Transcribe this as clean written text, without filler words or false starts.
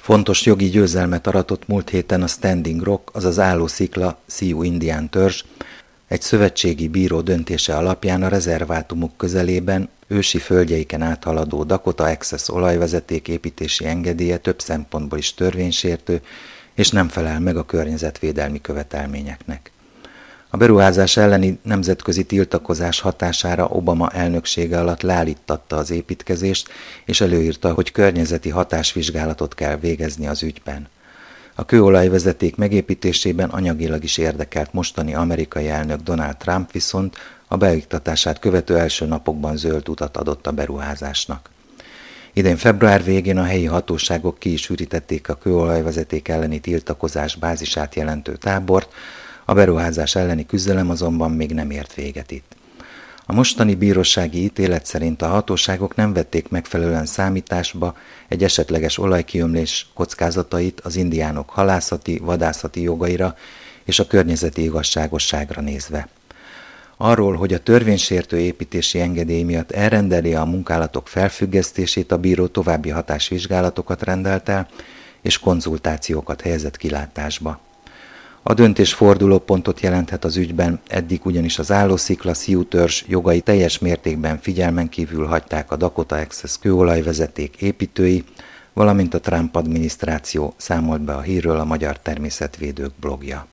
Fontos jogi győzelmet aratott múlt héten a Standing Rock, azaz állószikla Sioux indián törzs, egy szövetségi bíró döntése alapján a rezervátumok közelében ősi földjeiken áthaladó Dakota Access olajvezeték építési engedélye több szempontból is törvénysértő, és nem felel meg a környezetvédelmi követelményeknek. A beruházás elleni nemzetközi tiltakozás hatására Obama elnöksége alatt leállíttatta az építkezést, és előírta, hogy környezeti hatásvizsgálatot kell végezni az ügyben. A kőolajvezeték megépítésében anyagilag is érdekelt mostani amerikai elnök Donald Trump viszont a beiktatását követő első napokban zöld utat adott a beruházásnak. Idén február végén a helyi hatóságok ki is ürítették a kőolajvezeték elleni tiltakozás bázisát jelentő tábort, a beruházás elleni küzdelem azonban még nem ért véget itt. A mostani bírósági ítélet szerint a hatóságok nem vették megfelelően számításba egy esetleges olajkiömlés kockázatait az indiánok halászati, vadászati jogaira és a környezeti igazságosságra nézve. Arról, hogy a törvénysértő építési engedély miatt elrendeli a munkálatok felfüggesztését, a bíró további hatásvizsgálatokat rendelt el, és konzultációkat helyezett kilátásba. A döntés fordulópontot jelenthet az ügyben, eddig ugyanis az állószikla Sioux törzs jogai teljes mértékben figyelmen kívül hagyták a Dakota Access kőolajvezeték építői, valamint a Trump adminisztráció, számolt be a hírről a Magyar Természetvédők blogja.